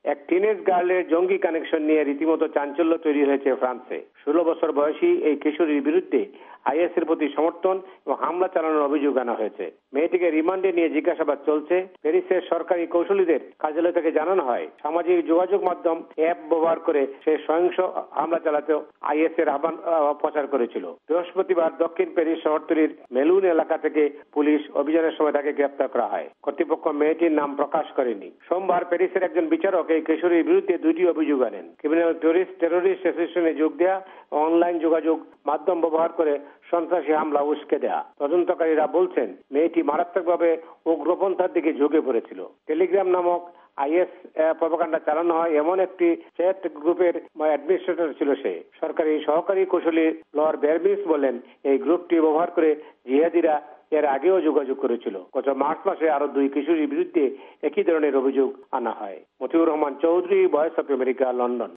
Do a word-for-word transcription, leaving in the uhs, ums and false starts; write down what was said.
এক টিনেজ গার্লের জঙ্গি কানেকশন নিয়ে রীতিমতো চাঞ্চল্য তৈরি হয়েছে ফ্রান্সে। ষোলো বছর বয়সী এই কিশোরীর বিরুদ্ধে আইএস এর প্রতি সমর্থন এবং হামলা চালানোর অভিযোগ আনা হয়েছে। মেয়েটিকে রিমান্ডে নিয়ে জিজ্ঞাসাবাদ চলছে। প্যারিসের সরকারি কৌঁসুলিদের কার্যালয় থেকে জানানো হয়, সামাজিক যোগাযোগ মাধ্যম অ্যাপ ব্যবহার করে সে সহিংস হামলা চালাতে আইএস এর আহ্বান প্রচার করেছিল। বৃহস্পতিবার দক্ষিণ প্যারিস শহরতলির মেলুন এলাকা থেকে পুলিশ অভিযানের সময় তাকে গ্রেপ্তার করা হয়। কর্তৃপক্ষ মেয়েটির নাম প্রকাশ করেনি। সোমবার প্যারিসের একজন বিচারক এই কিশোরীর বিরুদ্ধে দুইটি অভিযোগ আনেন। ক্রিমিনাল টেররিস্ট টেররিস্ট অ্যাসোসিয়েশনে যোগ দেয়া, অনলাইন যোগাযোগ মাধ্যম ব্যবহার করে সন্ত্রাসী হামলা উস্কে দেয়া। তদন্তকারীরা বলছেন মেয়েটি মারাত্মকভাবে উগ্রপন্থার দিকে ঝুঁকে পড়েছিল। টেলিগ্রাম নামক আইএস প্রপাগান্ডা চালানো হয় এমন একটি চ্যাট গ্রুপের অ্যাডমিনিস্ট্রেটর ছিল সে। সরকারি সহকারী কৌশলী লর বেরমিস বলেন, এই গ্রুপটি ব্যবহার করে জিহাদিরা এর আগেও যোগাযোগ করেছিল। গত মার্চ মাসে আরো দুই কিশোরীর বিরুদ্ধে একই ধরনের অভিযোগ আনা হয়। Motiur Rahman Chowdhury, Voice of America, London.